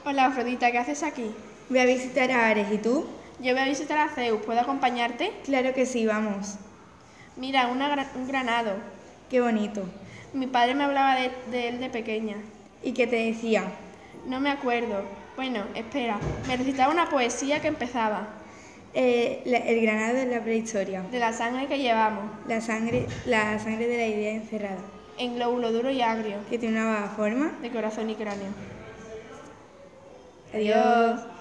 Hola Afrodita, ¿qué haces aquí? Voy a visitar a Ares, ¿y tú? Yo voy a visitar a Zeus, ¿puedo acompañarte? Claro que sí, vamos. Mira, un granado. Qué bonito. Mi padre me hablaba de él de pequeña. ¿Y qué te decía? No me acuerdo. Bueno, espera, me recitaba una poesía que empezaba. El granado en la prehistoria. De la sangre que llevamos, La sangre de la idea encerrada. en glóbulo duro y agrio, Que tiene una forma. de corazón y cráneo. Adiós.